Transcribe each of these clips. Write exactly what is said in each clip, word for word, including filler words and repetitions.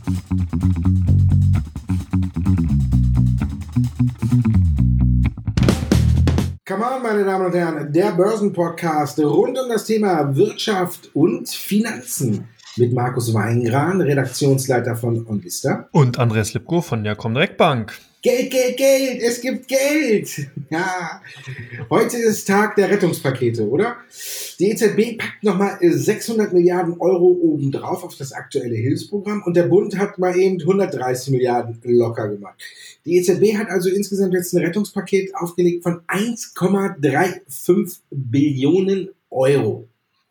Come on, meine Damen und Herren, der Börsenpodcast rund um das Thema Wirtschaft und Finanzen mit Markus Weingran, Redaktionsleiter von OnVista. Und Andreas Lipko von der Comdirect Bank. Geld, Geld, Geld, es gibt Geld. Ja, heute ist Tag der Rettungspakete, oder? Die E Z B packt nochmal sechshundert Milliarden Euro obendrauf auf das aktuelle Hilfsprogramm und der Bund hat mal eben hundertdreißig Milliarden locker gemacht. Die E Z B hat also insgesamt jetzt ein Rettungspaket aufgelegt von eins Komma fünfunddreißig Billionen Euro.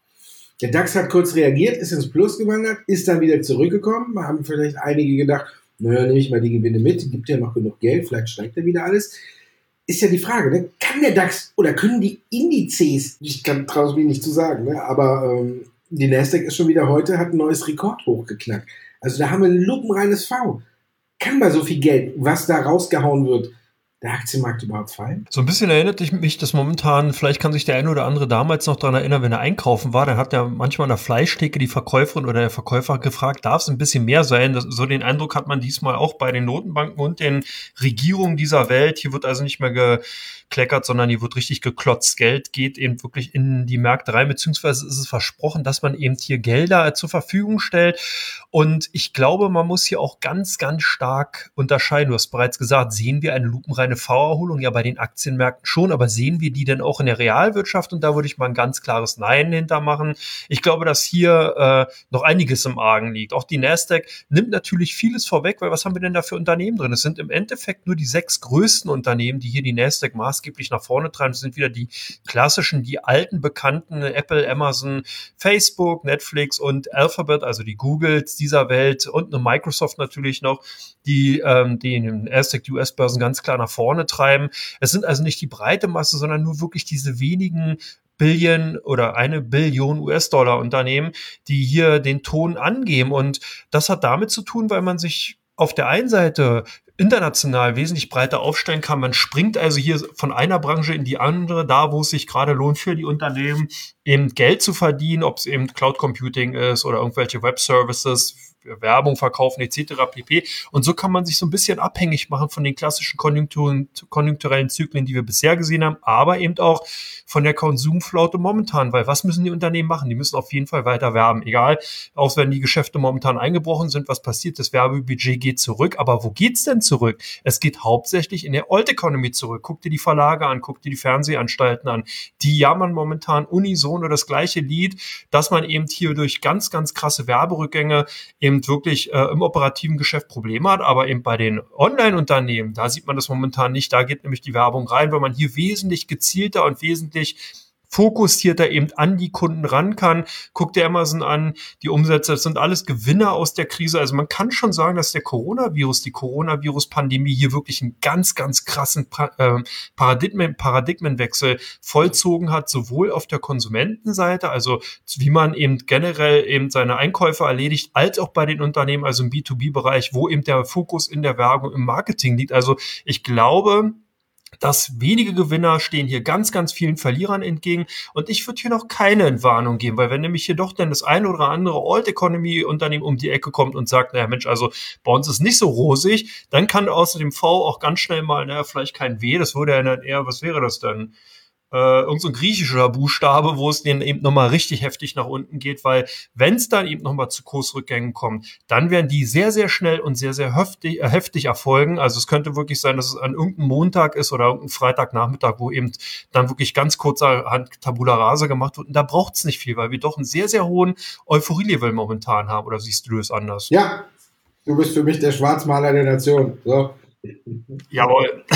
Der DAX hat kurz reagiert, ist ins Plus gewandert, ist dann wieder zurückgekommen. Da haben vielleicht einige gedacht, naja, nehme ich mal die Gewinne mit, gibt ja noch genug Geld, vielleicht steigt ja wieder alles. Ist ja die Frage, ne? Kann der DAX oder können die Indizes, ich kann traue es mir nicht zu sagen, ne? aber ähm, die Nasdaq ist schon wieder heute, hat ein neues Rekordhoch geknackt. Also da haben wir ein lupenreines V. Kann bei so viel Geld, was da rausgehauen wird, der Aktienmarkt überhaupt fallen? So ein bisschen erinnert mich das momentan, vielleicht kann sich der eine oder andere damals noch daran erinnern, wenn er einkaufen war, dann hat ja manchmal an der Fleischtheke die Verkäuferin oder der Verkäufer gefragt, darf es ein bisschen mehr sein? Das, so den Eindruck hat man diesmal auch bei den Notenbanken und den Regierungen dieser Welt. Hier wird also nicht mehr gekleckert, sondern hier wird richtig geklotzt. Geld geht eben wirklich in die Märkte rein, beziehungsweise ist es versprochen, dass man eben hier Gelder zur Verfügung stellt. Und ich glaube, man muss hier auch ganz, ganz stark unterscheiden. Du hast bereits gesagt, sehen wir eine lupenreine V-Erholung? Ja, bei den Aktienmärkten schon, aber sehen wir die denn auch in der Realwirtschaft? Und da würde ich mal ein ganz klares Nein hintermachen. Ich glaube, dass hier äh, noch einiges im Argen liegt. Auch die Nasdaq nimmt natürlich vieles vorweg, weil was haben wir denn da für Unternehmen drin? Es sind im Endeffekt nur die sechs größten Unternehmen, die hier die Nasdaq maßgeblich nach vorne treiben. Das sind wieder die klassischen, die alten, bekannten Apple, Amazon, Facebook, Netflix und Alphabet, also die Googles dieser Welt und eine Microsoft natürlich noch, die ähm, die in den Nasdaq, die U S-Börsen ganz klar nach vorne treiben. Es sind also nicht die breite Masse, sondern nur wirklich diese wenigen Billion oder eine Billion U S-Dollar Unternehmen, die hier den Ton angeben. Und das hat damit zu tun, weil man sich auf der einen Seite international wesentlich breiter aufstellen kann. Man springt also hier von einer Branche in die andere, da wo es sich gerade lohnt für die Unternehmen, eben Geld zu verdienen, ob es eben Cloud Computing ist oder irgendwelche Web Services, Werbung verkaufen et cetera pp. Und so kann man sich so ein bisschen abhängig machen von den klassischen Konjunkturen, konjunkturellen Zyklen, die wir bisher gesehen haben, aber eben auch von der Konsumflaute momentan, weil was müssen die Unternehmen machen? Die müssen auf jeden Fall weiter werben, egal, auch wenn die Geschäfte momentan eingebrochen sind, was passiert? Das Werbebudget geht zurück, aber wo geht's denn zurück? Es geht hauptsächlich in der Old Economy zurück. Guck dir die Verlage an, guck dir die Fernsehanstalten an. Die jammern momentan unisono das gleiche Lied, dass man eben hier durch ganz, ganz krasse Werberückgänge eben wirklich äh, im operativen Geschäft Probleme hat, aber eben bei den Online-Unternehmen, da sieht man das momentan nicht, da geht nämlich die Werbung rein, weil man hier wesentlich gezielter und wesentlich fokussierter eben an die Kunden ran kann. Guck dir Amazon an, die Umsätze, das sind alles Gewinner aus der Krise. Also man kann schon sagen, dass der Coronavirus, die Coronavirus-Pandemie hier wirklich einen ganz, ganz krassen Paradigmen, Paradigmenwechsel vollzogen hat, sowohl auf der Konsumentenseite, also wie man eben generell eben seine Einkäufe erledigt, als auch bei den Unternehmen, also im B zwei B-Bereich, wo eben der Fokus in der Werbung, im Marketing liegt. Also ich glaube, dass wenige Gewinner stehen hier ganz, ganz vielen Verlierern entgegen. Und ich würde hier noch keine Entwarnung geben, weil wenn nämlich hier doch dann das eine oder andere Old Economy Unternehmen um die Ecke kommt und sagt, naja Mensch, also bei uns ist nicht so rosig, dann kann außer dem V auch ganz schnell mal, naja, vielleicht kein W, das würde ja dann eher, was wäre das dann? Äh, irgend so ein griechischer Buchstabe, wo es denen eben nochmal richtig heftig nach unten geht, weil wenn es dann eben nochmal zu Kursrückgängen kommt, dann werden die sehr, sehr schnell und sehr, sehr heftig, äh, heftig erfolgen. Also es könnte wirklich sein, dass es an irgendeinem Montag ist oder irgendeinem Freitagnachmittag, wo eben dann wirklich ganz kurzerhand Tabula Rasa gemacht wird. Und da braucht es nicht viel, weil wir doch einen sehr, sehr hohen Euphorie-Level momentan haben. Oder siehst du das anders? Ja, du bist für mich der Schwarzmaler der Nation. So. Jawohl.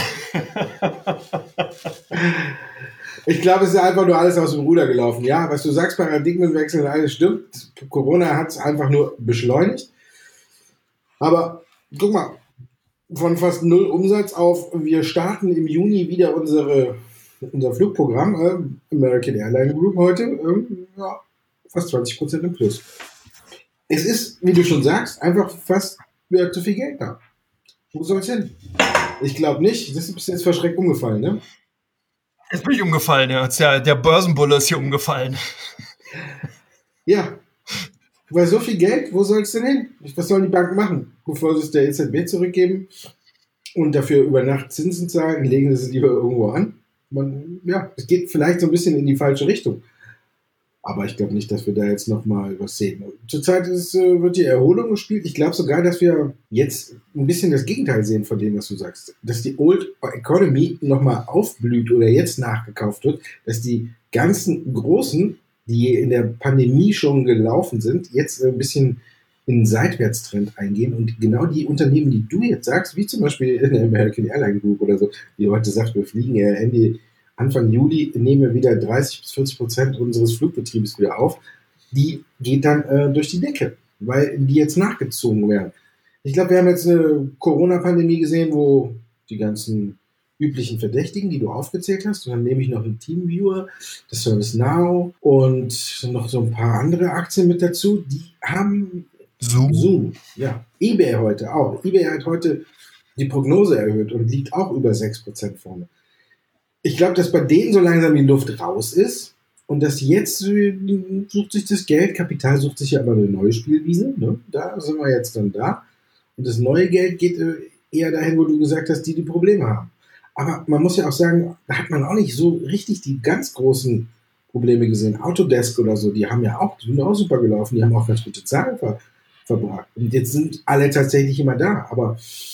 Ich glaube, es ist einfach nur alles aus dem Ruder gelaufen. Ja, was du sagst, Paradigmenwechsel, alles stimmt. Corona hat es einfach nur beschleunigt. Aber guck mal, von fast null Umsatz auf, wir starten im Juni wieder unsere, unser Flugprogramm, äh, American Airline Group heute, äh, ja, fast zwanzig Prozent im Plus. Es ist, wie du schon sagst, einfach fast wieder zu viel Geld da. Wo soll es hin? Ich glaube nicht. Das ist bis jetzt verschreckt umgefallen, ne? Jetzt bin ich umgefallen, ja. Der, der Börsenbulle ist hier umgefallen. Ja. Weil so viel Geld, wo soll es denn hin? Was sollen die Banken machen? Bevor sie es der E Z B zurückgeben und dafür über Nacht Zinsen zahlen, legen sie es lieber irgendwo an. Man, ja, es geht vielleicht so ein bisschen in die falsche Richtung. Aber ich glaube nicht, dass wir da jetzt nochmal was sehen. Zurzeit ist, wird die Erholung gespielt. Ich glaube sogar, dass wir jetzt ein bisschen das Gegenteil sehen von dem, was du sagst. Dass die Old Economy nochmal aufblüht oder jetzt nachgekauft wird. Dass die ganzen Großen, die in der Pandemie schon gelaufen sind, jetzt ein bisschen in einen Seitwärtstrend eingehen. Und genau die Unternehmen, die du jetzt sagst, wie zum Beispiel in der American Airlines Group oder so, die heute sagt, wir fliegen ja Ende Anfang Juli nehmen wir wieder dreißig bis vierzig Prozent unseres Flugbetriebes wieder auf. Die geht dann äh, durch die Decke, weil die jetzt nachgezogen werden. Ich glaube, wir haben jetzt eine Corona-Pandemie gesehen, wo die ganzen üblichen Verdächtigen, die du aufgezählt hast, und dann nehme ich noch einen Teamviewer, das ServiceNow und noch so ein paar andere Aktien mit dazu, die haben Zoom. Zoom, ja. eBay heute auch. eBay hat heute die Prognose erhöht und liegt auch über sechs Prozent vorne. Ich glaube, dass bei denen so langsam die Luft raus ist und dass jetzt sucht sich das Geld, Kapital sucht sich ja immer eine neue Spielwiese, ne? Da sind wir jetzt dann da und das neue Geld geht eher dahin, wo du gesagt hast, die die Probleme haben. Aber man muss ja auch sagen, da hat man auch nicht so richtig die ganz großen Probleme gesehen. Autodesk oder so, die haben ja auch, die sind auch super gelaufen, die haben auch ganz gute Zahlen ver, verbracht und jetzt sind alle tatsächlich immer da, aber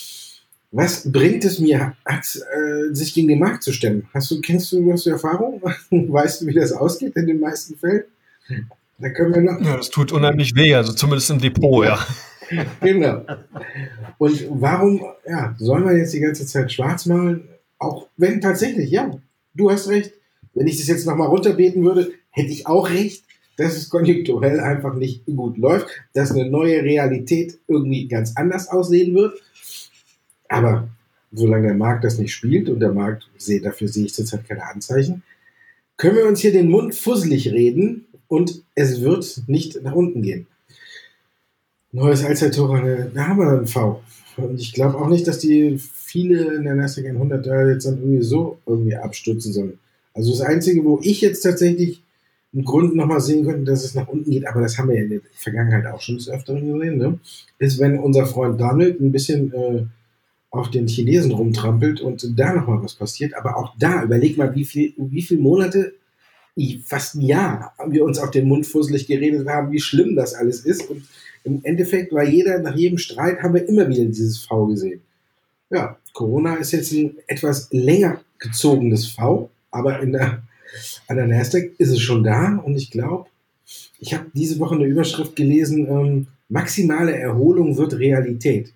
was bringt es mir, hat, äh, sich gegen den Markt zu stemmen? Hast du, kennst du, hast du Erfahrung? Weißt du, wie das ausgeht in den meisten Fällen? Da können wir noch. Ja, das tut unheimlich weh, also zumindest im Depot, ja. Genau. Und warum, ja, soll man jetzt die ganze Zeit schwarz malen? Auch wenn tatsächlich, ja, du hast recht. Wenn ich das jetzt nochmal runterbeten würde, hätte ich auch recht, dass es konjunkturell einfach nicht gut läuft, dass eine neue Realität irgendwie ganz anders aussehen wird. Aber solange der Markt das nicht spielt und der Markt, sehe, dafür sehe ich zurzeit keine Anzeichen, können wir uns hier den Mund fusselig reden und es wird nicht nach unten gehen. Neues Allzeithoch, da haben wir einen V. Und ich glaube auch nicht, dass die viele in der Nasdaq hundert da jetzt dann irgendwie so irgendwie abstürzen sollen. Also das Einzige, wo ich jetzt tatsächlich einen Grund nochmal sehen könnte, dass es nach unten geht, aber das haben wir ja in der Vergangenheit auch schon des Öfteren gesehen, ne? Ist, wenn unser Freund Donald ein bisschen äh, auf den Chinesen rumtrampelt und da nochmal was passiert. Aber auch da, überleg mal, wie viel, wie viele Monate, fast ein Jahr, haben wir uns auf den Mund fusselig geredet haben, wie schlimm das alles ist. Und im Endeffekt war jeder, nach jedem Streit haben wir immer wieder dieses V gesehen. Ja, Corona ist jetzt ein etwas länger gezogenes V, aber in der, an der Nasdaq ist es schon da. Und ich glaube, ich habe diese Woche eine Überschrift gelesen, ähm, maximale Erholung wird Realität.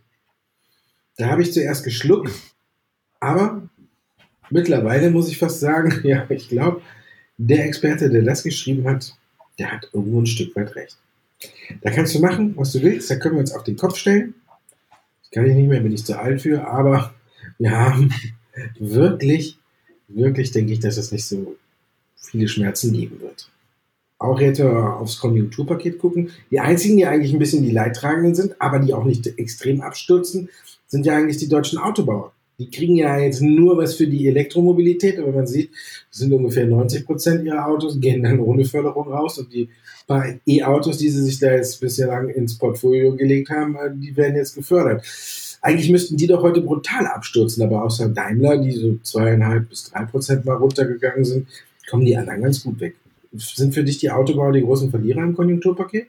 Da habe ich zuerst geschluckt, aber mittlerweile muss ich fast sagen, ja, ich glaube, der Experte, der das geschrieben hat, der hat irgendwo ein Stück weit recht. Da kannst du machen, was du willst, da können wir uns auf den Kopf stellen. Das kann ich nicht mehr, bin ich zu alt für, aber wir haben wirklich, wirklich denke ich, dass es nicht so viele Schmerzen geben wird. Auch jetzt aufs Konjunkturpaket gucken. Die einzigen, die eigentlich ein bisschen die Leidtragenden sind, aber die auch nicht extrem abstürzen, sind ja eigentlich die deutschen Autobauer. Die kriegen ja jetzt nur was für die Elektromobilität, aber man sieht, das sind ungefähr neunzig Prozent ihrer Autos, gehen dann ohne Förderung raus und die paar E-Autos, die sie sich da jetzt bislang ins Portfolio gelegt haben, die werden jetzt gefördert. Eigentlich müssten die doch heute brutal abstürzen, aber außer Daimler, die so zweieinhalb bis drei Prozent mal runtergegangen sind, kommen die anderen ganz gut weg. Sind für dich die Autobauer die großen Verlierer im Konjunkturpaket?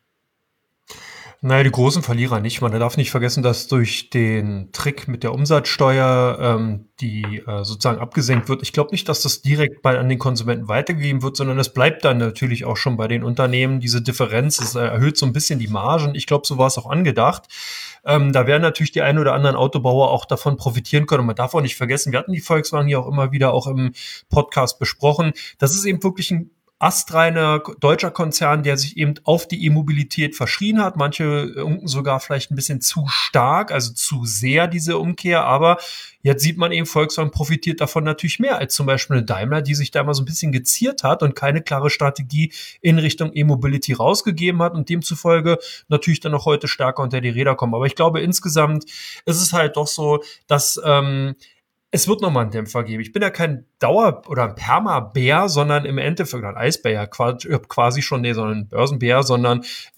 Naja, die großen Verlierer nicht. Man darf nicht vergessen, dass durch den Trick mit der Umsatzsteuer ähm, die äh, sozusagen abgesenkt wird. Ich glaube nicht, dass das direkt bei an den Konsumenten weitergegeben wird, sondern es bleibt dann natürlich auch schon bei den Unternehmen. Diese Differenz, es äh, erhöht so ein bisschen die Margen. Ich glaube, so war es auch angedacht. Ähm, da werden natürlich die ein oder anderen Autobauer auch davon profitieren können. Und man darf auch nicht vergessen, wir hatten die Volkswagen hier auch immer wieder auch im Podcast besprochen. Das ist eben wirklich ein astreiner deutscher Konzern, der sich eben auf die E-Mobilität verschrien hat. Manche unken sogar vielleicht ein bisschen zu stark, also zu sehr diese Umkehr. Aber jetzt sieht man eben, Volkswagen profitiert davon natürlich mehr als zum Beispiel eine Daimler, die sich da mal so ein bisschen geziert hat und keine klare Strategie in Richtung E-Mobility rausgegeben hat und demzufolge natürlich dann auch heute stärker unter die Räder kommen. Aber ich glaube, insgesamt ist es halt doch so, dass ähm, es wird nochmal einen Dämpfer geben. Ich bin ja kein Dauer- oder ein Perma-Bär, sondern im Endeffekt ein Eisbär, quasi schon, nee, sondern ein Börsenbär, sondern ich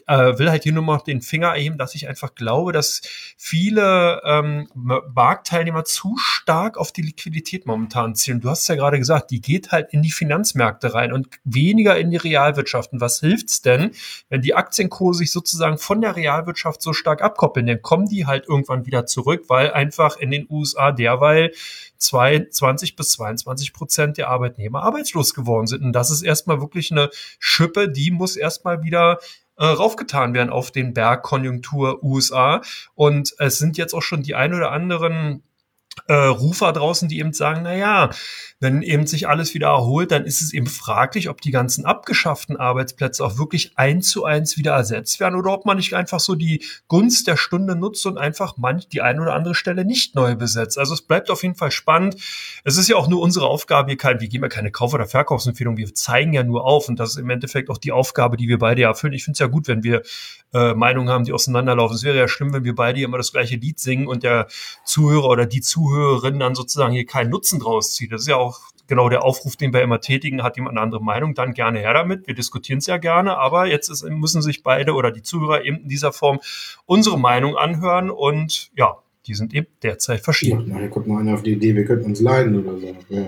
äh, will halt hier nur noch den Finger erheben, dass ich einfach glaube, dass viele ähm, Marktteilnehmer zu stark auf die Liquidität momentan zielen. Du hast ja gerade gesagt, die geht halt in die Finanzmärkte rein und weniger in die Realwirtschaft. Und was hilft's denn, wenn die Aktienkurse sich sozusagen von der Realwirtschaft so stark abkoppeln? Dann kommen die halt irgendwann wieder zurück, weil einfach in den U S A derweil zwanzig bis zweiundzwanzig Prozent der Arbeitnehmer arbeitslos geworden sind. Und das ist erstmal wirklich eine Schippe, die muss erstmal wieder äh, raufgetan werden auf den Berg Konjunktur U S A. Und es sind jetzt auch schon die ein oder anderen äh, Rufer draußen, die eben sagen, na ja, wenn eben sich alles wieder erholt, dann ist es eben fraglich, ob die ganzen abgeschafften Arbeitsplätze auch wirklich eins zu eins wieder ersetzt werden oder ob man nicht einfach so die Gunst der Stunde nutzt und einfach manch die eine oder andere Stelle nicht neu besetzt. Also es bleibt auf jeden Fall spannend. Es ist ja auch nur unsere Aufgabe, wir, kann, wir geben ja keine Kauf- oder Verkaufsempfehlung, wir zeigen ja nur auf und das ist im Endeffekt auch die Aufgabe, die wir beide erfüllen. Ich finde es ja gut, wenn wir äh, Meinungen haben, die auseinanderlaufen. Es wäre ja schlimm, wenn wir beide immer das gleiche Lied singen und der Zuhörer oder die Zuhörerin dann sozusagen hier keinen Nutzen draus zieht. Das ist ja auch genau der Aufruf, den wir immer tätigen. Hat jemand eine andere Meinung, dann gerne her damit. Wir diskutieren es ja gerne, aber jetzt ist, müssen sich beide oder die Zuhörer eben in dieser Form unsere Meinung anhören und ja, die sind eben derzeit verschieden. Ja, nachher kommt mal einer auf die Idee, wir könnten uns leiden oder so. Ja.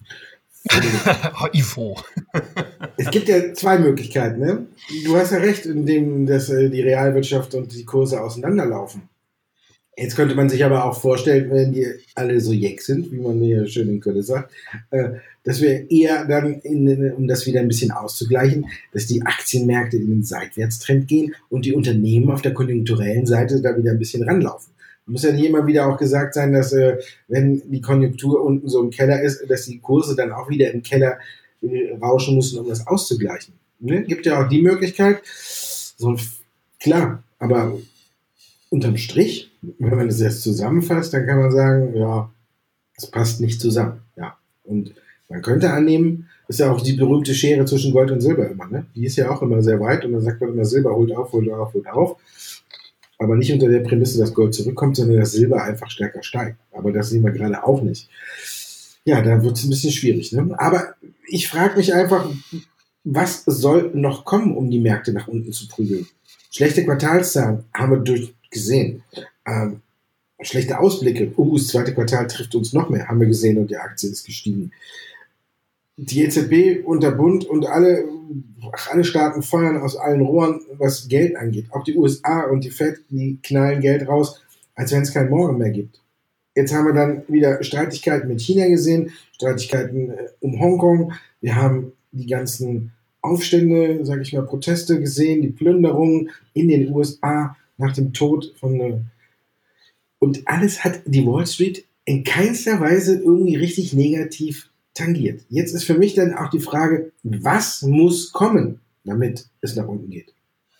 Ivo. Es gibt ja zwei Möglichkeiten. Ne? Du hast ja recht, indem dass äh, die Realwirtschaft und die Kurse auseinanderlaufen. Jetzt könnte man sich aber auch vorstellen, wenn die alle so jeck sind, wie man hier schön in Köln sagt, äh, dass wir eher dann, in, um das wieder ein bisschen auszugleichen, dass die Aktienmärkte in den Seitwärtstrend gehen und die Unternehmen auf der konjunkturellen Seite da wieder ein bisschen ranlaufen. Muss ja nicht immer wieder auch gesagt sein, dass äh, wenn die Konjunktur unten so im Keller ist, dass die Kurse dann auch wieder im Keller äh, rauschen müssen, um das auszugleichen. Ne? Gibt ja auch die Möglichkeit. So, klar, aber unterm Strich, wenn man das jetzt zusammenfasst, dann kann man sagen, ja, es passt nicht zusammen. Ja. Und man könnte annehmen, ist ja auch die berühmte Schere zwischen Gold und Silber immer, ne? Die ist ja auch immer sehr weit und dann sagt man immer, Silber holt auf, holt auf, holt auf. Aber nicht unter der Prämisse, dass Gold zurückkommt, sondern dass Silber einfach stärker steigt. Aber das sehen wir gerade auch nicht. Ja, da wird es ein bisschen schwierig. Ne? Aber ich frage mich einfach, was soll noch kommen, um die Märkte nach unten zu prügeln? Schlechte Quartalszahlen haben wir durch gesehen. Ähm, schlechte Ausblicke. Oh, das zweite Quartal trifft uns noch mehr, haben wir gesehen und die Aktie ist gestiegen. Die E Z B und der Bund und alle, alle Staaten feuern aus allen Rohren, was Geld angeht. Auch die U S A und die Fed, die knallen Geld raus, als wenn es kein Morgen mehr gibt. Jetzt haben wir dann wieder Streitigkeiten mit China gesehen, Streitigkeiten um Hongkong. Wir haben die ganzen Aufstände, sage ich mal, Proteste gesehen, die Plünderungen in den U S A nach dem Tod von... Und alles hat die Wall Street in keinster Weise irgendwie richtig negativ tangiert. Jetzt ist für mich dann auch die Frage, was muss kommen, damit es nach unten geht?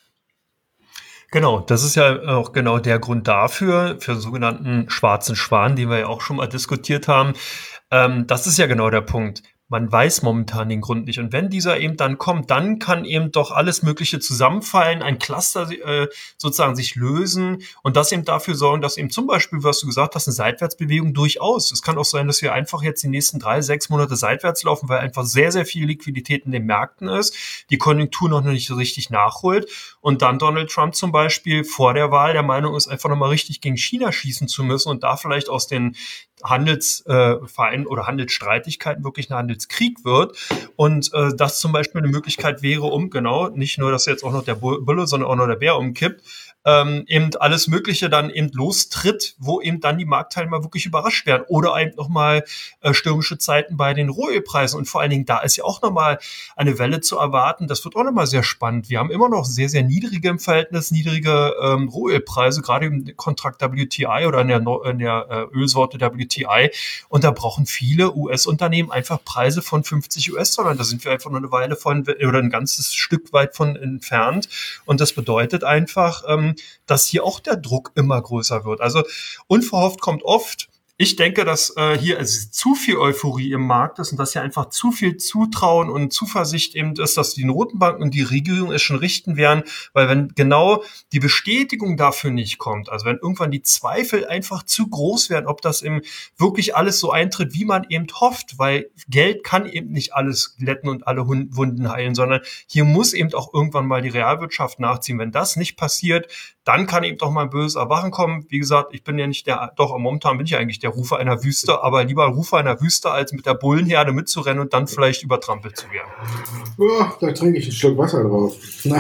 Genau, das ist ja auch genau der Grund dafür, für den sogenannten schwarzen Schwan, den wir ja auch schon mal diskutiert haben. Ähm, das ist ja genau der Punkt. Man weiß momentan den Grund nicht. Und wenn dieser eben dann kommt, dann kann eben doch alles Mögliche zusammenfallen, ein Cluster äh, sozusagen sich lösen und das eben dafür sorgen, dass eben zum Beispiel, was du gesagt hast, eine Seitwärtsbewegung durchaus. Es kann auch sein, dass wir einfach jetzt die nächsten drei, sechs Monate seitwärts laufen, weil einfach sehr, sehr viel Liquidität in den Märkten ist, die Konjunktur noch nicht so richtig nachholt und dann Donald Trump zum Beispiel vor der Wahl der Meinung ist, einfach nochmal richtig gegen China schießen zu müssen und da vielleicht aus den Handelsvereinen äh, oder Handelsstreitigkeiten wirklich ein Handelskrieg wird und äh, das zum Beispiel eine Möglichkeit wäre, um genau, nicht nur, dass jetzt auch noch der Bulle, sondern auch noch der Bär umkippt, ähm, eben alles Mögliche dann eben lostritt, wo eben dann die Marktteilnehmer wirklich überrascht werden oder eben nochmal äh, stürmische Zeiten bei den Rohölpreisen und vor allen Dingen da ist ja auch nochmal eine Welle zu erwarten, das wird auch nochmal sehr spannend. Wir haben immer noch sehr, sehr niedrige im Verhältnis, niedrige ähm, Rohölpreise, gerade im Kontrakt W T I oder in der, in der äh, Ölsorte W T I und da brauchen viele U S-Unternehmen einfach Preise von fünfzig US-Dollar. Da sind wir einfach nur eine Weile von oder ein ganzes Stück weit von entfernt und das bedeutet einfach, ähm, dass hier auch der Druck immer größer wird. Also unverhofft kommt oft. Ich denke, dass äh, hier also zu viel Euphorie im Markt ist und dass hier einfach zu viel Zutrauen und Zuversicht eben ist, dass die Notenbanken und die Regierung es schon richten werden, weil wenn genau die Bestätigung dafür nicht kommt, also wenn irgendwann die Zweifel einfach zu groß werden, ob das eben wirklich alles so eintritt, wie man eben hofft, weil Geld kann eben nicht alles glätten und alle Wunden heilen, sondern hier muss eben auch irgendwann mal die Realwirtschaft nachziehen. Wenn das nicht passiert, dann kann eben doch mal ein böses Erwachen kommen. Wie gesagt, ich bin ja nicht der, doch momentan bin ich eigentlich der Rufer einer Wüste, aber lieber Rufer einer Wüste, als mit der Bullenherde mitzurennen und dann vielleicht übertrampelt zu werden. Oh, da trinke ich einen Schluck Wasser drauf.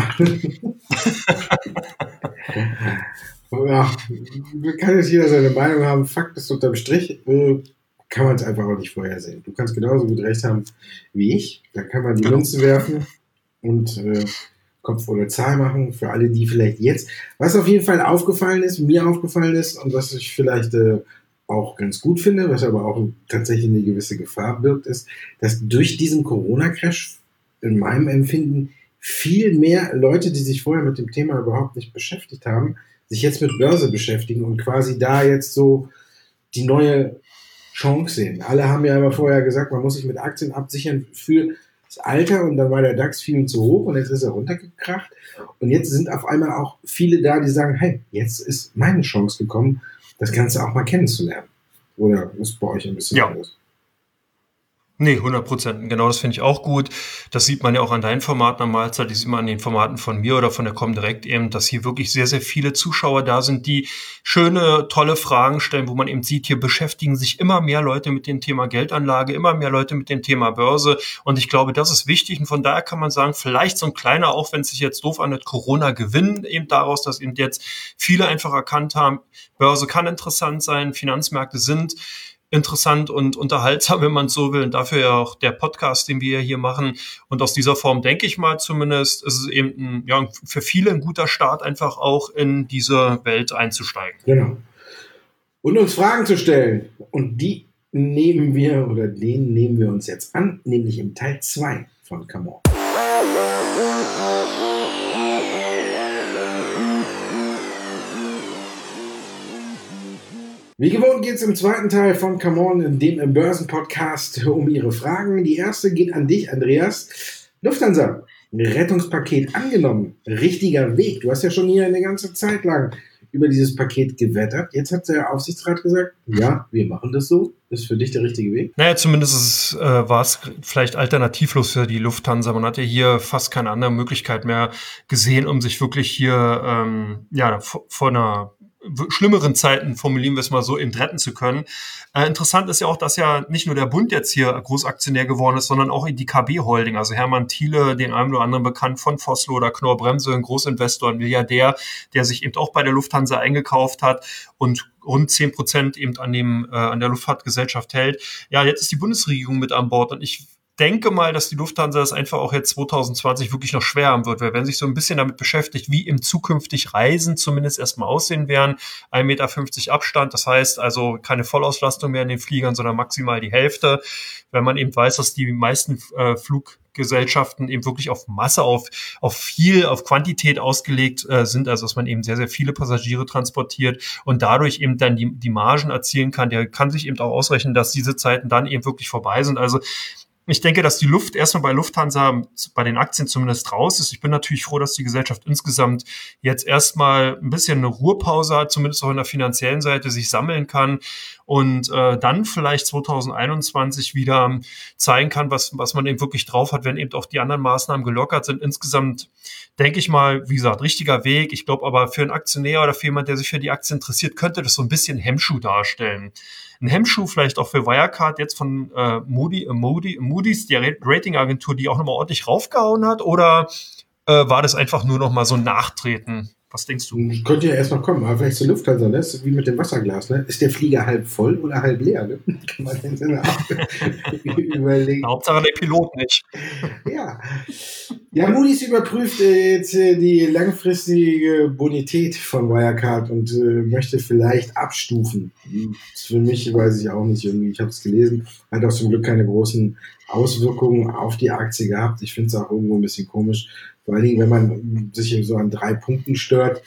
Ja, kann jetzt jeder seine Meinung haben. Fakt ist, unterm Strich äh, kann man es einfach auch nicht vorhersehen. Du kannst genauso gut recht haben wie ich. Da kann man die Genau. Münze werfen und äh, Kopf oder Zahl machen für alle, die vielleicht jetzt, was auf jeden Fall aufgefallen ist, mir aufgefallen ist und was ich vielleicht äh, auch ganz gut finde, was aber auch tatsächlich eine gewisse Gefahr birgt, ist, dass durch diesen Corona-Crash in meinem Empfinden viel mehr Leute, die sich vorher mit dem Thema überhaupt nicht beschäftigt haben, sich jetzt mit Börse beschäftigen und quasi da jetzt so die neue Chance sehen. Alle haben ja immer vorher gesagt, man muss sich mit Aktien absichern für das Alter und dann war der DAX viel zu hoch und jetzt ist er runtergekracht und jetzt sind auf einmal auch viele da, die sagen, hey, jetzt ist meine Chance gekommen, das Ganze auch mal kennenzulernen. Oder ist bei euch ein bisschen Ja. anders? Nee, hundert Prozent. Genau, das finde ich auch gut. Das sieht man ja auch an deinen Formaten am Mahlzeit, das sieht man an den Formaten von mir oder von der Comdirect eben, dass hier wirklich sehr, sehr viele Zuschauer da sind, die schöne, tolle Fragen stellen, wo man eben sieht, hier beschäftigen sich immer mehr Leute mit dem Thema Geldanlage, immer mehr Leute mit dem Thema Börse. Und ich glaube, das ist wichtig. Und von daher kann man sagen, vielleicht so ein kleiner, auch wenn es sich jetzt doof anhört, Corona-Gewinn eben daraus, dass eben jetzt viele einfach erkannt haben, Börse kann interessant sein, Finanzmärkte sind interessant und unterhaltsam, wenn man es so will. Und dafür ja auch der Podcast, den wir hier machen. Und aus dieser Form denke ich mal zumindest, ist es eben ein, ja, für viele ein guter Start, einfach auch in diese Welt einzusteigen. Genau. Und uns Fragen zu stellen. Und die nehmen wir, oder den nehmen wir uns jetzt an, nämlich im Teil zwei von Come On. Wie gewohnt geht es im zweiten Teil von Come On, in dem im Börsenpodcast, um Ihre Fragen. Die erste geht an dich, Andreas. Lufthansa, Rettungspaket angenommen. Richtiger Weg. Du hast ja schon hier eine ganze Zeit lang über dieses Paket gewettert. Jetzt hat der Aufsichtsrat gesagt, ja, wir machen das so. Ist für dich der richtige Weg? Naja, zumindest ist, äh, war es vielleicht alternativlos für die Lufthansa. Man hatte hier fast keine andere Möglichkeit mehr gesehen, um sich wirklich hier ähm, ja, vor, vor einer schlimmeren Zeiten, formulieren wir es mal so, eben retten zu können. Äh, interessant ist ja auch, dass ja nicht nur der Bund jetzt hier Großaktionär geworden ist, sondern auch die K B-Holding, also Hermann Thiele, den einen oder anderen bekannt von Vossloh oder Knorr-Bremse, ein Großinvestor, ein Milliardär, der sich eben auch bei der Lufthansa eingekauft hat und rund zehn Prozent eben an dem äh, an der Luftfahrtgesellschaft hält. Ja, jetzt ist die Bundesregierung mit an Bord und ich denke mal, dass die Lufthansa das einfach auch jetzt zwanzig zwanzig wirklich noch schwer haben wird, weil wenn sich so ein bisschen damit beschäftigt, wie im zukünftig Reisen zumindest erstmal aussehen werden, ein Meter fünfzig Abstand, das heißt also keine Vollauslastung mehr in den Fliegern, sondern maximal die Hälfte, wenn man eben weiß, dass die meisten äh, Fluggesellschaften eben wirklich auf Masse, auf, auf viel, auf Quantität ausgelegt äh, sind, also dass man eben sehr, sehr viele Passagiere transportiert und dadurch eben dann die, die Margen erzielen kann, der kann sich eben auch ausrechnen, dass diese Zeiten dann eben wirklich vorbei sind, also ich denke, dass die Luft erstmal bei Lufthansa, bei den Aktien zumindest raus ist. Ich bin natürlich froh, dass die Gesellschaft insgesamt jetzt erstmal ein bisschen eine Ruhepause hat, zumindest auch in der finanziellen Seite sich sammeln kann und äh, dann vielleicht zwanzig einundzwanzig wieder zeigen kann, was, was man eben wirklich drauf hat, wenn eben auch die anderen Maßnahmen gelockert sind. Insgesamt denke ich mal, wie gesagt, richtiger Weg. Ich glaube aber für einen Aktionär oder für jemand, der sich für die Aktie interessiert, könnte das so ein bisschen Hemmschuh darstellen. Ein Hemmschuh vielleicht auch für Wirecard jetzt von äh, Moody, äh, Moody, Moody's, die Ratingagentur, die auch nochmal ordentlich raufgehauen hat? Oder äh, war das einfach nur nochmal so ein Nachtreten? Was denkst du? Könnte ja erst noch kommen, aber vielleicht zur Lufthansa, ne? Das ist wie mit dem Wasserglas, ne? Ist der Flieger halb voll oder halb leer? Ne? Kann man denn so überlegen. Hauptsache der Pilot nicht. Ja. Ja, Moody's überprüft äh, jetzt äh, die langfristige Bonität von Wirecard und äh, möchte vielleicht abstufen. Für mich weiß ich auch nicht irgendwie, ich habe es gelesen, hat auch zum Glück keine großen Auswirkungen auf die Aktie gehabt. Ich finde es auch irgendwo ein bisschen komisch. Vor allen Dingen, wenn man sich so an drei Punkten stört,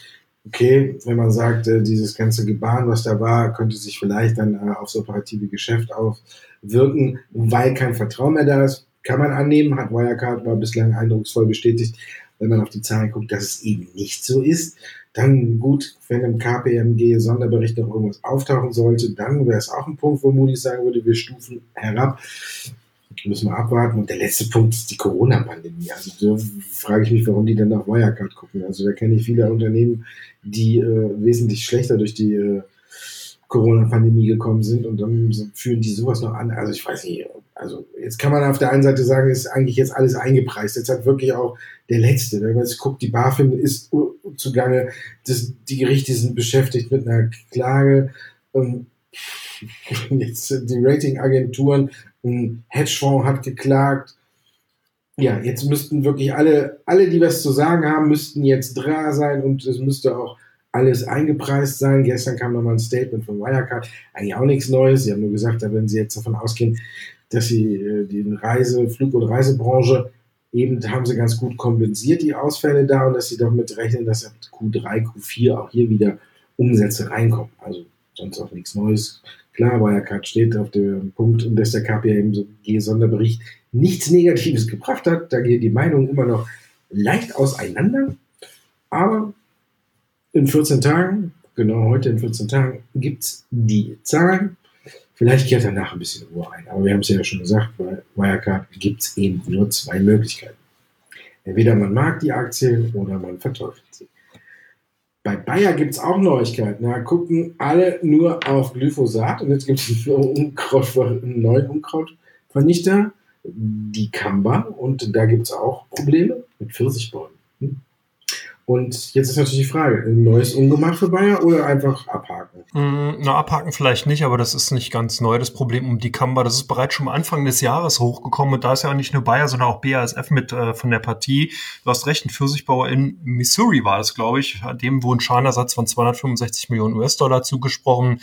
okay, wenn man sagt, äh, dieses ganze Gebaren, was da war, könnte sich vielleicht dann äh, aufs operative Geschäft auswirken, weil kein Vertrauen mehr da ist, kann man annehmen, hat Wirecard war bislang eindrucksvoll bestätigt, wenn man auf die Zahlen guckt, dass es eben nicht so ist. Dann gut, wenn im K P M G-Sonderbericht noch irgendwas auftauchen sollte, dann wäre es auch ein Punkt, wo Moody's sagen würde, wir stufen herab. Müssen wir abwarten. Und der letzte Punkt ist die Corona-Pandemie. Also da frage ich mich, warum die dann nach Wirecard gucken. Also da kenne ich viele Unternehmen, die äh, wesentlich schlechter durch die äh, Corona-Pandemie gekommen sind und dann führen die sowas noch an. Also ich weiß nicht, also jetzt kann man auf der einen Seite sagen, ist eigentlich jetzt alles eingepreist. Jetzt hat wirklich auch der Letzte, wenn man jetzt guckt, die BaFin ist zugange, das, die Gerichte sind beschäftigt mit einer Klage, und jetzt die Ratingagenturen, ein Hedgefonds hat geklagt. Ja, jetzt müssten wirklich alle, alle, die was zu sagen haben, müssten jetzt dran sein und es müsste auch alles eingepreist sein. Gestern kam nochmal ein Statement von Wirecard, eigentlich auch nichts Neues. Sie haben nur gesagt, da wenn Sie jetzt davon ausgehen, dass Sie äh, die Reise-, Flug- und Reisebranche eben haben sie ganz gut kompensiert, die Ausfälle da, und dass sie doch mit rechnen, dass ab Q drei, Q vier auch hier wieder Umsätze reinkommen. Also sonst auch nichts Neues. Klar, Wirecard steht auf dem Punkt, dass der K P M G-Sonderbericht nichts Negatives gebracht hat. Da gehen die Meinungen immer noch leicht auseinander. Aber in vierzehn Tagen, genau heute in vierzehn Tagen, gibt es die Zahlen. Vielleicht kehrt danach ein bisschen Ruhe ein. Aber wir haben es ja schon gesagt, bei Wirecard gibt es eben nur zwei Möglichkeiten. Entweder man mag die Aktie oder man verteufelt sie. Bei Bayer gibt es auch Neuigkeiten. Da gucken alle nur auf Glyphosat. Und jetzt gibt es einen neuen Unkrautvernichter, die Kamba. Und da gibt es auch Probleme mit Pfirsichbäumen. Und jetzt ist natürlich die Frage, ein neues Ungemach für Bayer oder einfach abhaken? Mm, na, abhaken vielleicht nicht, aber das ist nicht ganz neu, das Problem um die Kamba. Das ist bereits schon am Anfang des Jahres hochgekommen und da ist ja nicht nur Bayer, sondern auch B A S F mit äh, von der Partie. Du hast recht, ein Pfirsichbauer in Missouri war das, glaube ich. Dem wurde ein Schadenersatz von zweihundertfünfundsechzig Millionen U S-Dollar zugesprochen.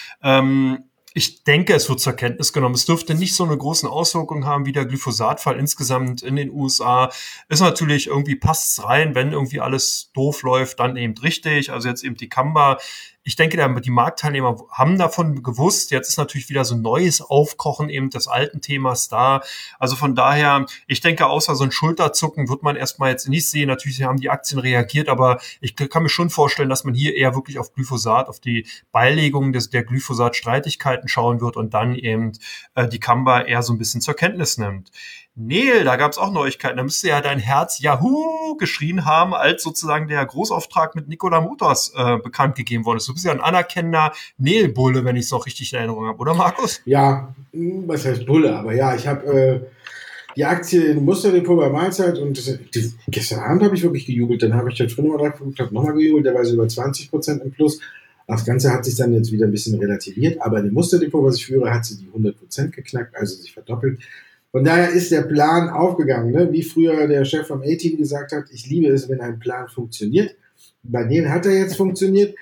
Ähm, Ich denke, es wird zur Kenntnis genommen. Es dürfte nicht so eine große Auswirkung haben wie der Glyphosatfall insgesamt in den U S A. Ist natürlich irgendwie, passt's rein, wenn irgendwie alles doof läuft, dann eben richtig. Also jetzt eben die Kamba. Ich denke, die Marktteilnehmer haben davon gewusst. Jetzt ist natürlich wieder so ein neues Aufkochen eben des alten Themas da. Also von daher, ich denke, außer so ein Schulterzucken wird man erstmal jetzt nicht sehen. Natürlich haben die Aktien reagiert, aber ich kann mir schon vorstellen, dass man hier eher wirklich auf Glyphosat, auf die Beilegung des, der Glyphosat-Streitigkeiten schauen wird und dann eben äh, die Kamba eher so ein bisschen zur Kenntnis nimmt. Neil, da gab es auch Neuigkeiten. Da müsste ja dein Herz Yahoo geschrien haben, als sozusagen der Großauftrag mit Nikola Motors äh, bekannt gegeben worden ist. Du bist ja ein anerkennender Neil-Bulle, wenn ich es noch richtig in Erinnerung habe, oder Markus? Ja, was heißt Bulle? Aber ja, ich habe äh, die Aktie in Musterdepot bei Mahlzeit und die, gestern Abend habe ich wirklich gejubelt. Dann habe ich heute früh nochmal drauf geguckt, habe nochmal gejubelt, da war sie über zwanzig Prozent im Plus. Das Ganze hat sich dann jetzt wieder ein bisschen relativiert, aber in dem Musterdepot, was ich führe, hat sie die hundert Prozent geknackt, also sich verdoppelt. Von daher ist der Plan aufgegangen, ne? Wie früher der Chef vom A-Team gesagt hat, ich liebe es, wenn ein Plan funktioniert. Bei denen hat er jetzt funktioniert.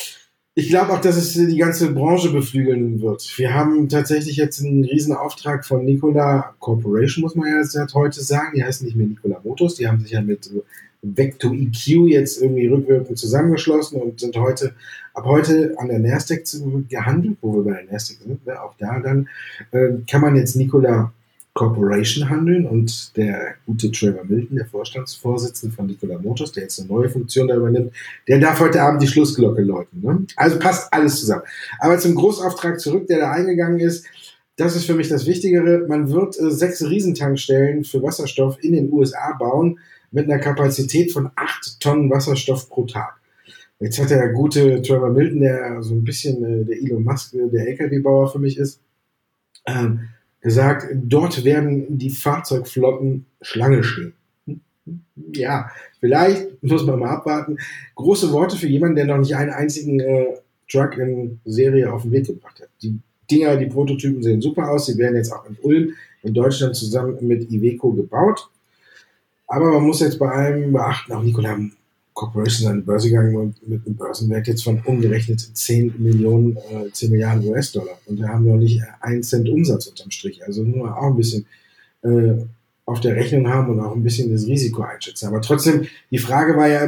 Ich glaube auch, dass es die ganze Branche beflügeln wird. Wir haben tatsächlich jetzt einen riesen Auftrag von Nikola Corporation, muss man ja jetzt heute sagen. Die heißen nicht mehr Nikola Motors, die haben sich ja mit Vector E Q jetzt irgendwie rückwirkend zusammengeschlossen und sind heute, ab heute an der Nasdaq gehandelt, wo wir bei der Nasdaq sind. Ne? Auch da dann äh, kann man jetzt Nikola Corporation handeln und der gute Trevor Milton, der Vorstandsvorsitzende von Nikola Motors, der jetzt eine neue Funktion da übernimmt, der darf heute Abend die Schlussglocke läuten. Ne? Also passt alles zusammen. Aber zum Großauftrag zurück, der da eingegangen ist, das ist für mich das Wichtigere. Man wird äh, sechs Riesentankstellen für Wasserstoff in den U S A bauen mit einer Kapazität von acht Tonnen Wasserstoff pro Tag. Jetzt hat der gute Trevor Milton, der so ein bisschen äh, der Elon Musk, äh, der L K W-Bauer für mich ist, ähm, gesagt, dort werden die Fahrzeugflotten Schlange stehen. Ja, vielleicht muss man mal abwarten. Große Worte für jemanden, der noch nicht einen einzigen äh, Truck in Serie auf den Weg gebracht hat. Die Dinger, die Prototypen sehen super aus. Sie werden jetzt auch in Ulm in Deutschland zusammen mit Iveco gebaut. Aber man muss jetzt bei allem beachten, auch Nikola Corporation an die Börse gegangen mit einem Börsenwert jetzt von umgerechnet zehn Millionen, äh, zehn Milliarden U S-Dollar. Und wir haben noch nicht einen Cent Umsatz unterm Strich. Also nur auch ein bisschen äh, auf der Rechnung haben und auch ein bisschen das Risiko einschätzen. Aber trotzdem, die Frage war ja immer,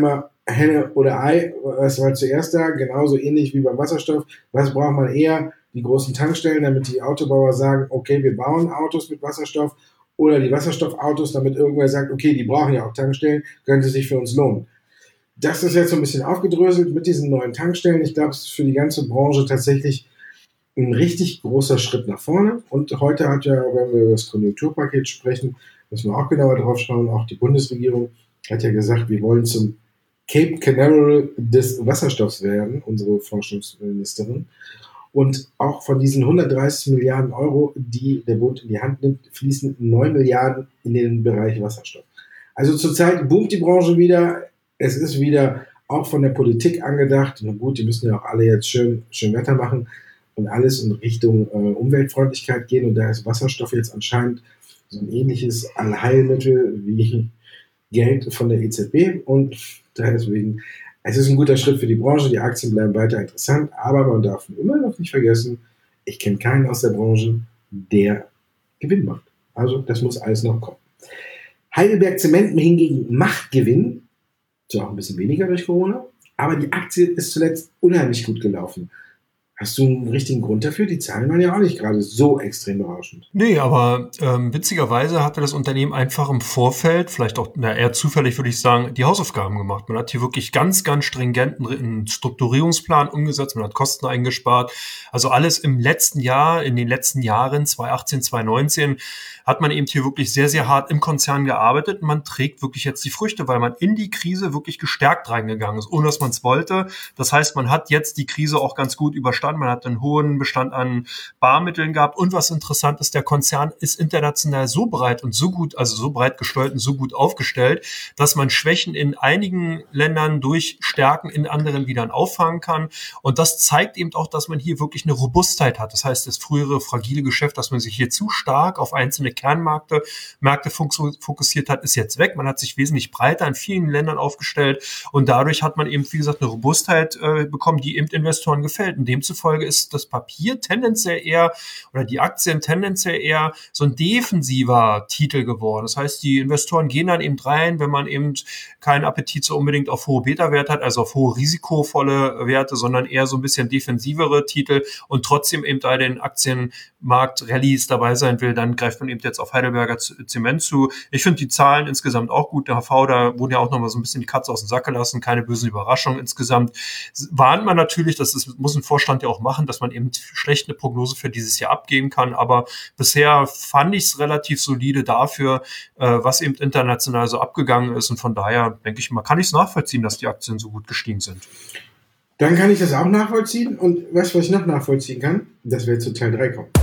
Henne oder Ei, was war zuerst da? Genauso ähnlich wie beim Wasserstoff. Was braucht man eher? Die großen Tankstellen, damit die Autobauer sagen, okay, wir bauen Autos mit Wasserstoff, oder die Wasserstoffautos, damit irgendwer sagt, okay, die brauchen ja auch Tankstellen, könnte sich für uns lohnen. Das ist jetzt so ein bisschen aufgedröselt mit diesen neuen Tankstellen. Ich glaube, es ist für die ganze Branche tatsächlich ein richtig großer Schritt nach vorne. Und heute hat ja, wenn wir über das Konjunkturpaket sprechen, müssen wir auch genauer drauf schauen, auch die Bundesregierung hat ja gesagt, wir wollen zum Cape Canaveral des Wasserstoffs werden, unsere Forschungsministerin. Und auch von diesen hundertdreißig Milliarden Euro, die der Bund in die Hand nimmt, fließen neun Milliarden in den Bereich Wasserstoff. Also zurzeit boomt die Branche wieder. Es ist wieder auch von der Politik angedacht. Na gut, die müssen ja auch alle jetzt schön, schön Wetter machen und alles in Richtung äh, Umweltfreundlichkeit gehen. Und da ist Wasserstoff jetzt anscheinend so ein ähnliches Allheilmittel wie Geld von der E Z B. Und deswegen, es ist ein guter Schritt für die Branche. Die Aktien bleiben weiter interessant. Aber man darf immer noch nicht vergessen, ich kenne keinen aus der Branche, der Gewinn macht. Also das muss alles noch kommen. Heidelberg Zement hingegen macht Gewinn. Zwar auch ein bisschen weniger durch Corona, aber die Aktie ist zuletzt unheimlich gut gelaufen. Hast du einen richtigen Grund dafür? Die Zahlen waren ja auch nicht gerade so extrem berauschend. Nee, aber ähm, witzigerweise hatte das Unternehmen einfach im Vorfeld, vielleicht auch na, eher zufällig würde ich sagen, die Hausaufgaben gemacht. Man hat hier wirklich ganz, ganz stringenten einen Strukturierungsplan umgesetzt, man hat Kosten eingespart. Also alles im letzten Jahr, in den letzten Jahren, zwanzig achtzehn, zwanzig neunzehn, hat man eben hier wirklich sehr, sehr hart im Konzern gearbeitet. Und man trägt wirklich jetzt die Früchte, weil man in die Krise wirklich gestärkt reingegangen ist, ohne dass man es wollte. Das heißt, man hat jetzt die Krise auch ganz gut überstanden. Man hat einen hohen Bestand an Barmitteln gehabt. Und was interessant ist, der Konzern ist international so breit und so gut, also so breit gesteuert und so gut aufgestellt, dass man Schwächen in einigen Ländern durch Stärken in anderen wieder auffangen kann. Und das zeigt eben auch, dass man hier wirklich eine Robustheit hat. Das heißt, das frühere fragile Geschäft, dass man sich hier zu stark auf einzelne Kernmärkte Märkte fokussiert hat, ist jetzt weg. Man hat sich wesentlich breiter in vielen Ländern aufgestellt und dadurch hat man eben, wie gesagt, eine Robustheit äh, bekommen, die eben Investoren gefällt. Und demzufolge ist das Papier tendenziell eher oder die Aktien tendenziell eher so ein defensiver Titel geworden. Das heißt, die Investoren gehen dann eben rein, wenn man eben keinen Appetit so unbedingt auf hohe Beta-Werte hat, also auf hohe risikovolle Werte, sondern eher so ein bisschen defensivere Titel und trotzdem eben bei den Aktienmarkt-Rallies dabei sein will, dann greift man eben jetzt auf Heidelberger Zement zu. Ich finde die Zahlen insgesamt auch gut. Der H V, da wurde ja auch noch mal so ein bisschen die Katze aus dem Sack gelassen, keine bösen Überraschungen insgesamt. Warnt man natürlich, das ist, muss ein Vorstand ja auch machen, dass man eben schlecht eine Prognose für dieses Jahr abgeben kann, aber bisher fand ich es relativ solide dafür, äh, was eben international so abgegangen ist und von daher denke ich mal, kann ich es nachvollziehen, dass die Aktien so gut gestiegen sind. Dann kann ich das auch nachvollziehen und weißt du, was ich noch nachvollziehen kann? Dass wir jetzt zu Teil drei kommen.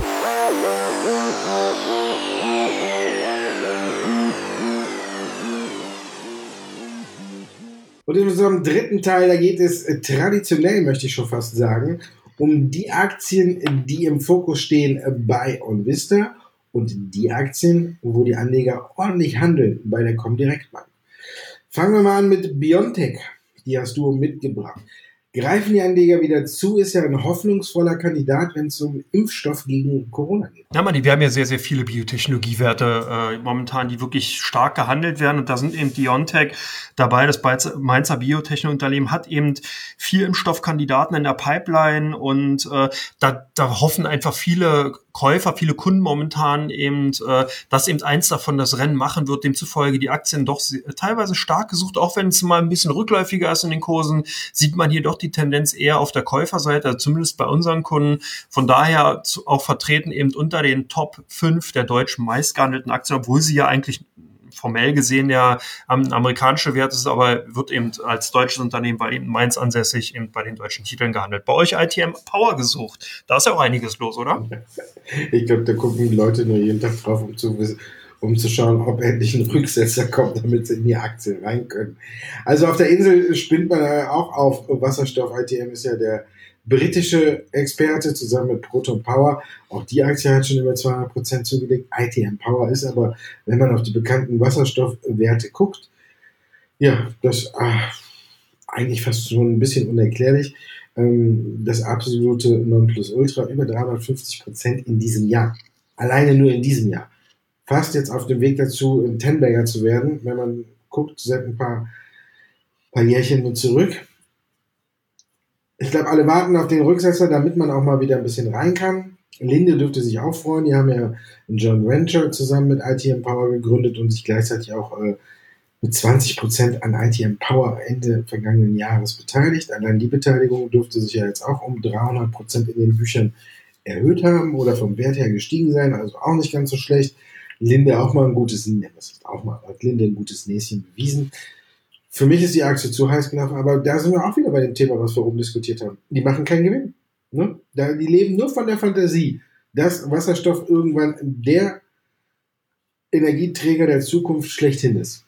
Und in unserem dritten Teil, da geht es äh, traditionell, möchte ich schon fast sagen, um die Aktien, die im Fokus stehen äh, bei OnVista und die Aktien, wo die Anleger ordentlich handeln bei der Comdirect Bank. Fangen wir mal an mit BioNTech. Die hast du mitgebracht. Greifen die Anleger wieder zu, ist ja ein hoffnungsvoller Kandidat, wenn es um Impfstoff gegen Corona geht. Ja, Manni, wir haben ja sehr, sehr viele Biotechnologiewerte äh, momentan, die wirklich stark gehandelt werden. Und da sind eben BioNTech dabei. Das Mainzer Biotechnologieunternehmen hat eben vier Impfstoffkandidaten in der Pipeline. Und äh, da, da hoffen einfach viele Käufer, viele Kunden momentan eben, äh, dass eben eins davon das Rennen machen wird. Demzufolge die Aktien doch sehr, teilweise stark gesucht. Auch wenn es mal ein bisschen rückläufiger ist in den Kursen, sieht man hier doch die Tendenz eher auf der Käuferseite, also zumindest bei unseren Kunden. Von daher auch vertreten eben unter den Top fünf der deutschen meistgehandelten Aktien, obwohl sie ja eigentlich formell gesehen ja ein amerikanischer Wert ist, aber wird eben als deutsches Unternehmen, weil eben Mainz ansässig, eben bei den deutschen Titeln gehandelt. Bei euch I T M Power gesucht. Da ist ja auch einiges los, oder? Ich glaube, da gucken die Leute nur jeden Tag drauf, um zu wissen, um zu schauen, ob endlich ein Rücksetzer kommt, damit sie in die Aktien rein können. Also auf der Insel spinnt man auch auf Wasserstoff. I T M ist ja der britische Experte zusammen mit Proton Power. Auch die Aktie hat schon über zweihundert Prozent zugelegt. I T M Power ist aber, wenn man auf die bekannten Wasserstoffwerte guckt, ja, das ach, eigentlich fast schon ein bisschen unerklärlich. Ähm, das absolute Nonplusultra, über dreihundertfünfzig Prozent in diesem Jahr. Alleine nur in diesem Jahr. Fast jetzt auf dem Weg dazu, ein Ten-Bagger zu werden. Wenn man guckt, seit ein paar paar Jährchen mit zurück. Ich glaube, alle warten auf den Rücksetzer, damit man auch mal wieder ein bisschen rein kann. Linde dürfte sich auch freuen. Die haben ja ein Joint Venture zusammen mit I T Empower gegründet und sich gleichzeitig auch äh, mit zwanzig Prozent an I T Empower Ende vergangenen Jahres beteiligt. Allein die Beteiligung dürfte sich ja jetzt auch um dreihundert Prozent in den Büchern erhöht haben oder vom Wert her gestiegen sein, also auch nicht ganz so schlecht. Linde auch mal ein gutes, was ist auch mal, hat Linde ein gutes Näschen bewiesen. Für mich ist die Aktie zu heiß gelaufen, aber da sind wir auch wieder bei dem Thema, was wir oben diskutiert haben. Die machen keinen Gewinn. Ne? Da, die leben nur von der Fantasie, dass Wasserstoff irgendwann der Energieträger der Zukunft schlechthin ist.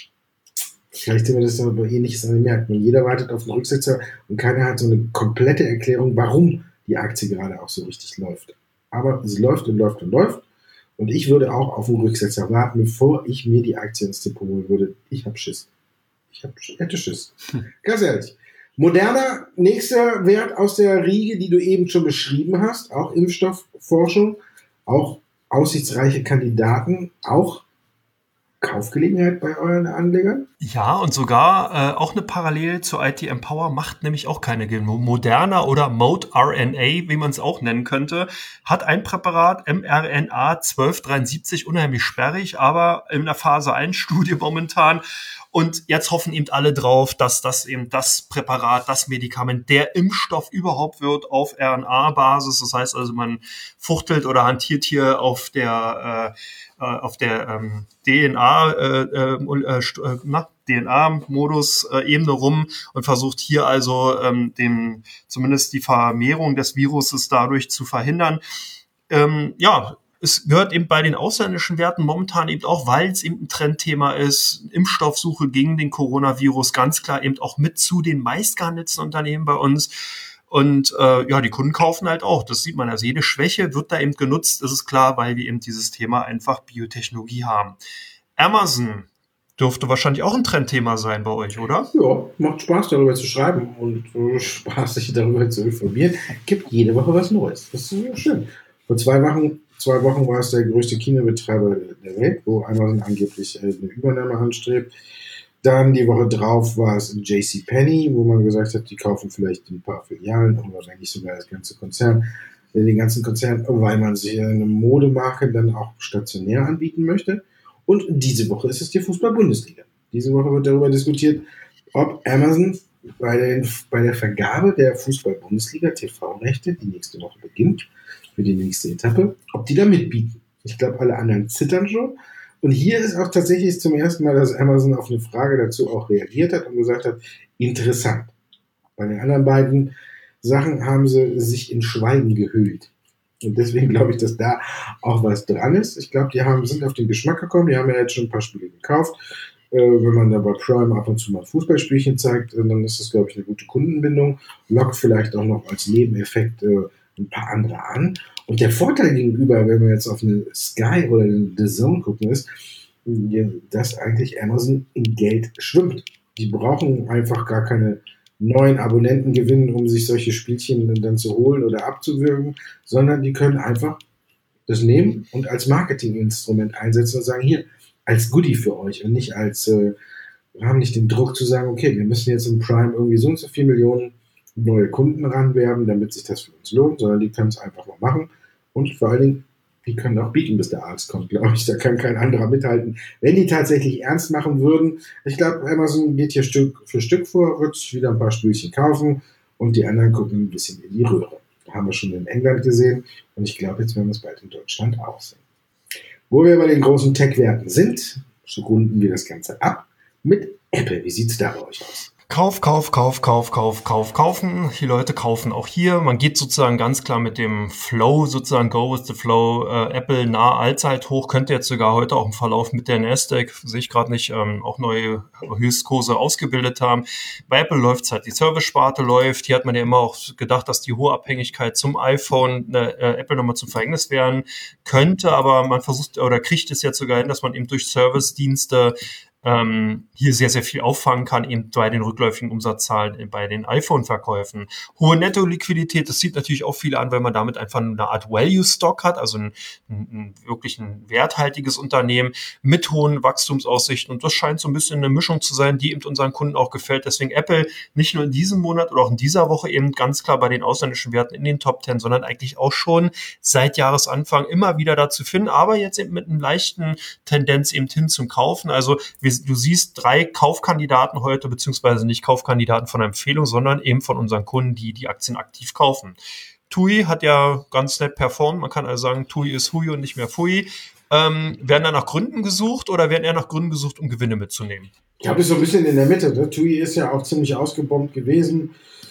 Vielleicht sind wir das aber ähnliches an den Märkten. Jeder wartet auf den Rücksetzer und keiner hat so eine komplette Erklärung, warum die Aktie gerade auch so richtig läuft. Aber sie läuft und läuft und läuft. Und ich würde auch auf den Rücksetzer warten, bevor ich mir die Aktie ins Depot holen würde. Ich habe Schiss. Ich hab, hätte Schiss. Hm. Ganz ehrlich. Moderner, nächster Wert aus der Riege, die du eben schon beschrieben hast. Auch Impfstoffforschung. Auch aussichtsreiche Kandidaten. Auch Kaufgelegenheit bei euren Anlegern? Ja, und sogar äh, auch eine Parallele zu I T Empower macht nämlich auch keine Gewinn. Moderna oder mRNA, wie man es auch nennen könnte, hat ein Präparat, mRNA zwölf dreiundsiebzig, unheimlich sperrig, aber in der Phase eins Studie momentan. Und jetzt hoffen eben alle drauf, dass das eben das Präparat, das Medikament, der Impfstoff überhaupt wird auf R N A-Basis. Das heißt also, man fuchtelt oder hantiert hier auf der äh, auf der ähm, D N A äh, äh, äh, na, D N A-Modus-Ebene äh, rum und versucht hier also ähm, dem, zumindest die Vermehrung des Viruses dadurch zu verhindern. Ähm, ja, es gehört eben bei den ausländischen Werten momentan eben auch, weil es eben ein Trendthema ist, Impfstoffsuche gegen den Coronavirus ganz klar eben auch mit zu den meistgehandelten Unternehmen bei uns. Und äh, ja, die Kunden kaufen halt auch. Das sieht man. Also jede Schwäche wird da eben genutzt, das ist klar, weil wir eben dieses Thema einfach Biotechnologie haben. Amazon dürfte wahrscheinlich auch ein Trendthema sein bei euch, oder? Ja, macht Spaß, darüber zu schreiben und äh, Spaß, sich darüber zu informieren. Gibt jede Woche was Neues. Das ist ja schön. Vor zwei Wochen, zwei Wochen war es der größte Kinobetreiber der Welt, wo Amazon angeblich eine Übernahme anstrebt. Dann die Woche drauf war es in JCPenney, wo man gesagt hat, die kaufen vielleicht ein paar Filialen oder wenn nicht sogar das ganze Konzern, den ganzen Konzern, weil man sich eine Modemarke dann auch stationär anbieten möchte. Und diese Woche ist es die Fußball-Bundesliga. Diese Woche wird darüber diskutiert, ob Amazon bei, den, bei der Vergabe der Fußball-Bundesliga-T V-Rechte, die nächste Woche beginnt, für die nächste Etappe, ob die da mitbieten. Ich glaube, alle anderen zittern schon. Und hier ist auch tatsächlich zum ersten Mal, dass Amazon auf eine Frage dazu auch reagiert hat und gesagt hat, interessant. Bei den anderen beiden Sachen haben sie sich in Schweigen gehüllt. Und deswegen glaube ich, dass da auch was dran ist. Ich glaube, die haben, sind auf den Geschmack gekommen. Die haben ja jetzt schon ein paar Spiele gekauft. Äh, wenn man da bei Prime ab und zu mal ein Fußballspielchen zeigt, dann ist das, glaube ich, eine gute Kundenbindung. Lockt vielleicht auch noch als Nebeneffekt äh, ein paar andere an. Und der Vorteil gegenüber, wenn wir jetzt auf eine Sky oder eine The Zone gucken, ist, dass eigentlich Amazon in Geld schwimmt. Die brauchen einfach gar keine neuen Abonnenten gewinnen, um sich solche Spielchen dann zu holen oder abzuwürgen, sondern die können einfach das nehmen und als Marketinginstrument einsetzen und sagen, hier, als Goodie für euch und nicht als, äh, wir haben nicht den Druck zu sagen, okay, wir müssen jetzt im Prime irgendwie so und so viele Millionen neue Kunden ranwerben, damit sich das für uns lohnt, sondern die können es einfach mal machen und vor allen Dingen, die können auch bieten, bis der Arzt kommt, glaube ich. Da kann kein anderer mithalten. Wenn die tatsächlich ernst machen würden, ich glaube, Amazon geht hier Stück für Stück vor, wird wieder ein paar Spielchen kaufen und die anderen gucken ein bisschen in die Röhre. Da haben wir schon in England gesehen und ich glaube, jetzt werden wir es bald in Deutschland auch sehen. Wo wir bei den großen Tech-Werten sind, so runden wir das Ganze ab mit Apple. Wie sieht es da bei euch aus? Kauf, Kauf, Kauf, Kauf, Kauf, Kauf, kaufen. Die Leute kaufen auch hier. Man geht sozusagen ganz klar mit dem Flow, sozusagen Go with the Flow. Äh, Apple nah Allzeithoch, könnte jetzt sogar heute auch im Verlauf mit der Nasdaq, sehe ich gerade nicht, ähm, auch neue Höchstkurse ausgebildet haben. Bei Apple läuft es halt, die Service-Sparte läuft. Hier hat man ja immer auch gedacht, dass die hohe Abhängigkeit zum iPhone äh, Apple nochmal zum Verhängnis werden könnte, aber man versucht oder kriegt es jetzt sogar hin, dass man eben durch Service-Dienste ähm, hier sehr, sehr viel auffangen kann, eben bei den rückläufigen Umsatzzahlen, bei den iPhone-Verkäufen. Hohe Netto-Liquidität, das zieht natürlich auch viele an, weil man damit einfach eine Art Value-Stock hat, also ein, ein, ein wirklich ein werthaltiges Unternehmen mit hohen Wachstumsaussichten. Und das scheint so ein bisschen eine Mischung zu sein, die eben unseren Kunden auch gefällt. Deswegen Apple nicht nur in diesem Monat oder auch in dieser Woche eben ganz klar bei den ausländischen Werten in den Top Ten, sondern eigentlich auch schon seit Jahresanfang immer wieder dazu finden, aber jetzt eben mit einer leichten Tendenz eben hin zum Kaufen. Also wir, du siehst drei Kaufkandidaten heute, beziehungsweise nicht Kaufkandidaten von Empfehlung, sondern eben von unseren Kunden, die die Aktien aktiv kaufen. T U I hat ja ganz nett performt. Man kann also sagen, T U I ist Hui und nicht mehr Pfui. Ähm, werden da nach Gründen gesucht oder werden eher nach Gründen gesucht, um Gewinne mitzunehmen? Ich glaube, es ist so ein bisschen in der Mitte. Ne? T U I ist ja auch ziemlich ausgebombt gewesen.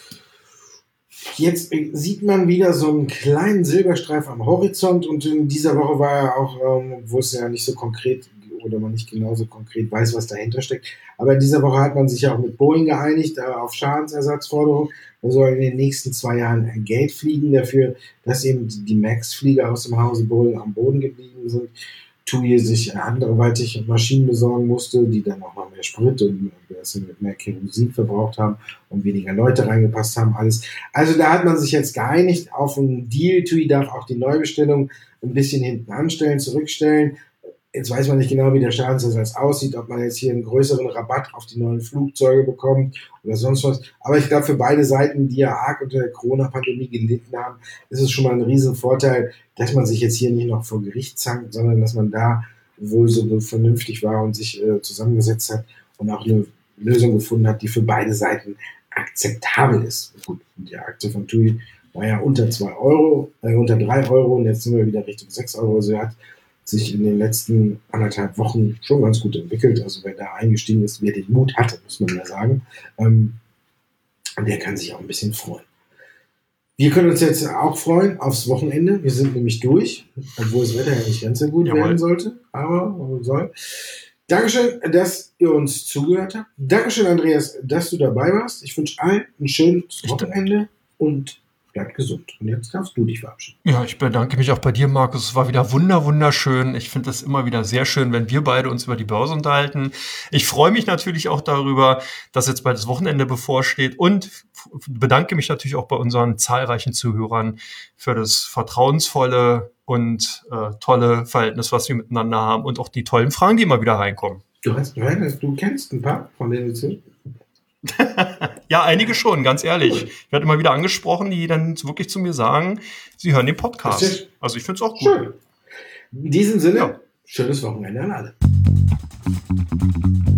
Jetzt sieht man wieder so einen kleinen Silberstreif am Horizont und in dieser Woche war er auch, ähm, wo es ja nicht so konkret oder man nicht genauso konkret weiß, was dahinter steckt. Aber in dieser Woche hat man sich ja auch mit Boeing geeinigt äh, auf Schadensersatzforderungen. Da soll in den nächsten zwei Jahren Geld fliegen dafür, dass eben die MAX-Flieger aus dem Hause Boeing am Boden geblieben sind. T U I sich anderweitig Maschinen besorgen musste, die dann auch noch mehr Sprit und mit mehr Kerosin verbraucht haben und weniger Leute reingepasst haben, alles. Also da hat man sich jetzt geeinigt auf einen Deal. T U I darf auch die Neubestellung ein bisschen hinten anstellen, zurückstellen. Jetzt weiß man nicht genau, wie der Schadensersatz aussieht, ob man jetzt hier einen größeren Rabatt auf die neuen Flugzeuge bekommt oder sonst was. Aber ich glaube, für beide Seiten, die ja arg unter der Corona-Pandemie gelitten haben, ist es schon mal ein riesen Vorteil, dass man sich jetzt hier nicht noch vor Gericht zankt, sondern dass man da wohl so vernünftig war und sich äh, zusammengesetzt hat und auch eine Lösung gefunden hat, die für beide Seiten akzeptabel ist. Gut, die Aktie von T U I war ja unter zwei Euro, äh, unter drei Euro und jetzt sind wir wieder Richtung sechs Euro. Also er hat sich in den letzten anderthalb Wochen schon ganz gut entwickelt. Also wer da eingestiegen ist, wer den Mut hatte, muss man ja sagen, ähm, der kann sich auch ein bisschen freuen. Wir können uns jetzt auch freuen aufs Wochenende. Wir sind nämlich durch, obwohl das Wetter ja nicht ganz so gut Jawohl. werden sollte, aber soll. Dankeschön, dass ihr uns zugehört habt. Dankeschön, Andreas, dass du dabei warst. Ich wünsche allen ein schönes Wochenende und bleibt gesund. Und jetzt darfst du dich verabschieden. Ja, ich bedanke mich auch bei dir, Markus. Es war wieder wunder, wunderschön. Ich finde es immer wieder sehr schön, wenn wir beide uns über die Börse unterhalten. Ich freue mich natürlich auch darüber, dass jetzt bald das Wochenende bevorsteht und bedanke mich natürlich auch bei unseren zahlreichen Zuhörern für das vertrauensvolle und äh, tolle Verhältnis, was wir miteinander haben und auch die tollen Fragen, die immer wieder reinkommen. Du hast, du kennst ein paar von denen zu. Ja, einige schon, ganz ehrlich. Cool. Ich werde immer wieder angesprochen, die dann wirklich zu mir sagen, sie hören den Podcast. Also ich finde es auch gut. Schön. In diesem Sinne, ja. Schönes Wochenende an alle.